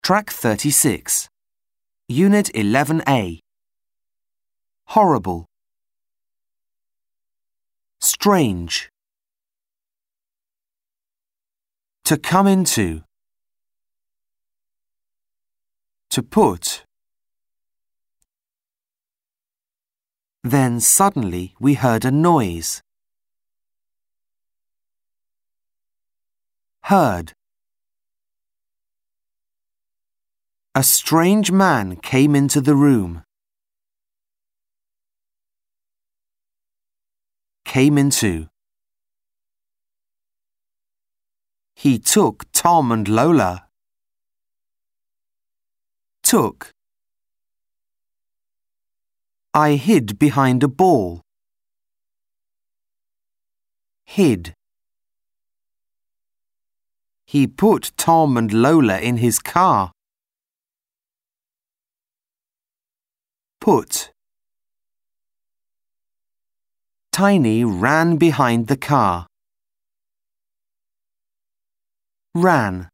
Track 36. Unit 11A. Horrible. Strange. To come into. To put. Then suddenly we heard a noise. Heard. A strange man came into the room. Came into. He took Tom and Lola. Took. I hid behind a ball. Hid. He put Tom and Lola in his car. Put. Tiny ran behind the car. Ran.